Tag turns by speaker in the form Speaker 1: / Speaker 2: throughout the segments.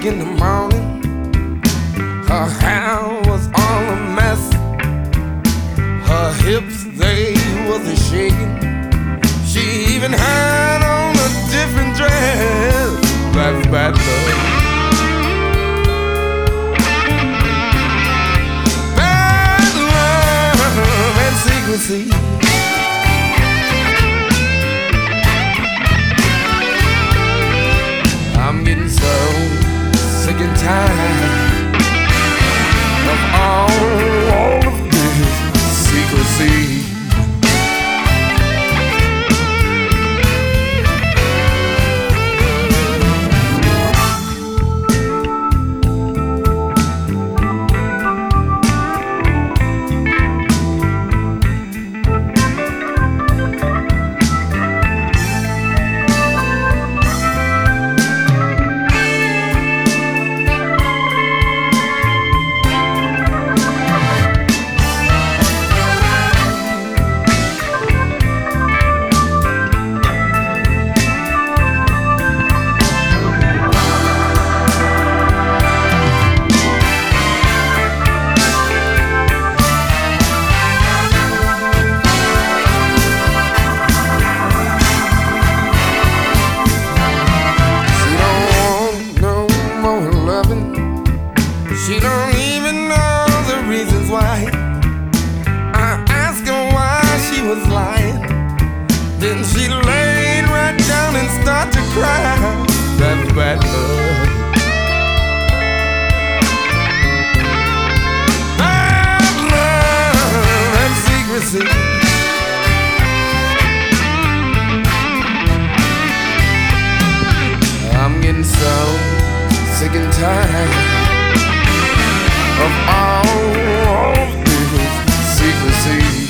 Speaker 1: o'clock in the morning. Her hair was all a mess. Her hips, they wasn't shaking. She even had on a different dress. That's bad love. Bad love and secrecy. I'm getting so sick and tired of all of this secrecy. She don't even know the reasons why. I asked her why she was lying. Then she laid right down and started to cry. That's bad love. Bad love and secrecy. I'm getting so sick and tired of all of this secrecy.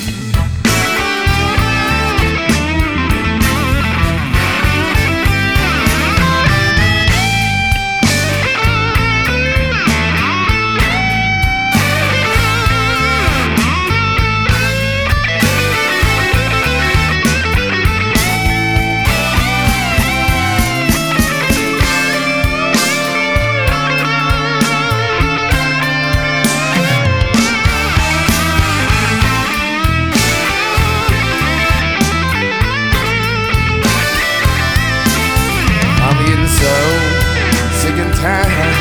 Speaker 1: So sick and tired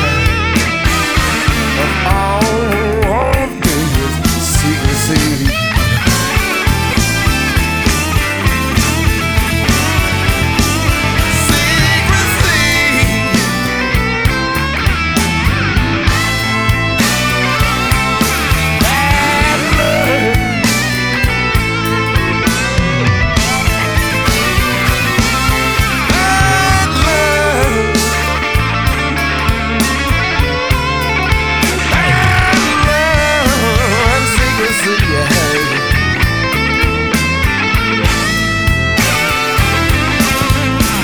Speaker 1: of all of this secrecy.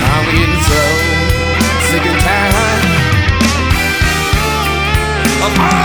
Speaker 1: I'm